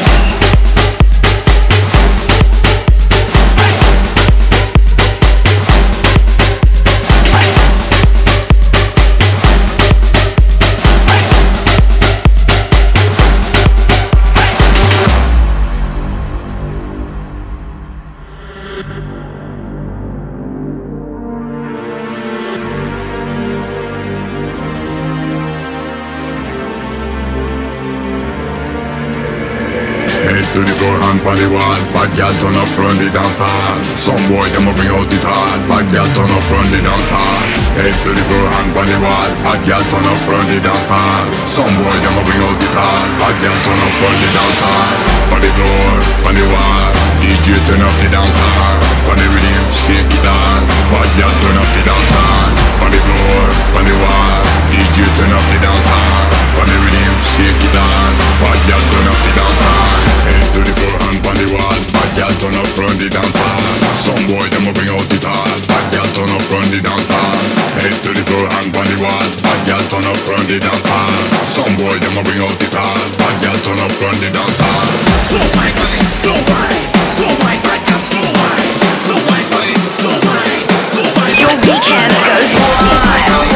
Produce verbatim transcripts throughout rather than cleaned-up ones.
To the floor, hand on the wall. Bad girl turn up, run the dance hall. Some boy them a bring out the tall. Bad girl turn up, run the dance hall. Head to the floor, hand on the wall. Bad girl turn up, run the dance hall. Some boy them a bring out the tall. Bad girl turn up, run the dance hall. On the floor, on the wall. D J turn up the dance hall. On the rhythm, shake it on. Bad girl turn up the dance hall. On the floor, on the wall. D J turn up the dance hall. On the rhythm, shake it on. Bad girl turn up the dance hall. To the floor, hand on the wall. Bad girl turn up, run the dance hall. Some boy them a bring out the tall. Bad girl turn up, run the dance hall. Head to the floor, hand on the wall. Bad girl turn up, run the dance hall. Some boy them a bring out the tall. Bad girl turn up, run the dance hall. Slow wine, wine, slow wine, slow wine, bad girl, slow wine, slow wine, wine, slow wine, slow wine. Your weekend goes wild.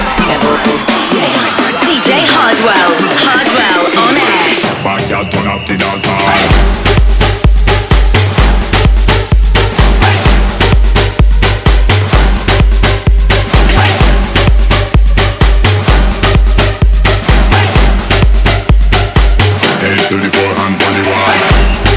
D J Hardwell, Hardwell on air. Bad girl turn up the dance hall. To the floor, hand on the wall.